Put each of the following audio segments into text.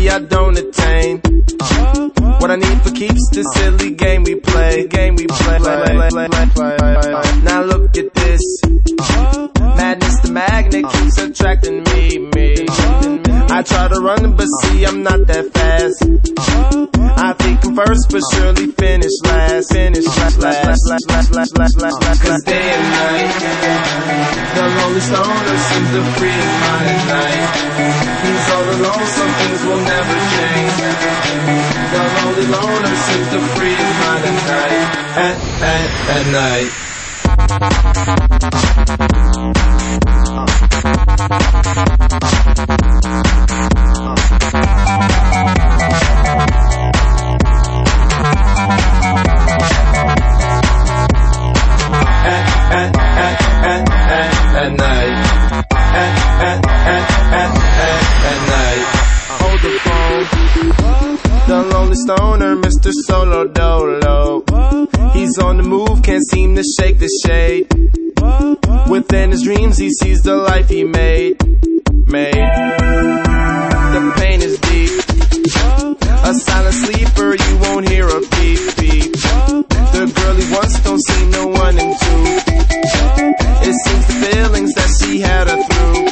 see I don't attain what I need for keeps this silly game we play. Now look at this madness, the magnet keeps attracting me. I try to run but see I'm not that fast. I think I'm first but surely finish last. Cause day and night the lonely stoner seems to free his mind at night. He's all alone, some things will never change. The lonely loner seems to free his mind at night. Hold the phone. The lonely stoner, Mr. Solo Dolo. He's on the move, can't seem to shake the shade. Within his dreams he sees the life he made. The pain is deep. A silent sleeper, you won't hear a beep. The girl he wants don't see no one in two. It seems the feelings that she had her through.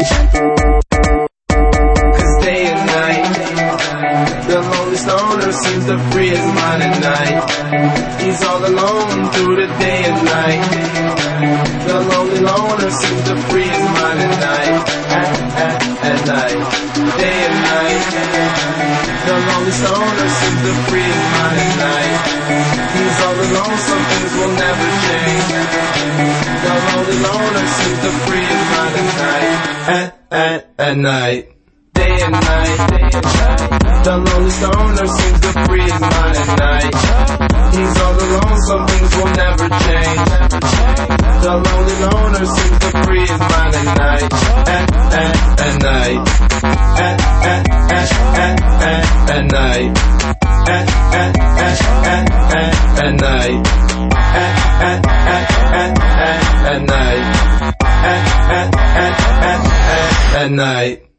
Cause day and night the lonely stoner seems to free his mind at night. He's all alone through the day and night. The lonely loner seems to free his mind at night. Day and night the lonely stoner seems to free his mind at night. He's all alone, some things will never change. The lonely loner seems to free his mind at night. Day and night the lonely stoner seems to free his mind at night. He's all alone, some things will never change. The lonely loner seems to free his mind at night. At night.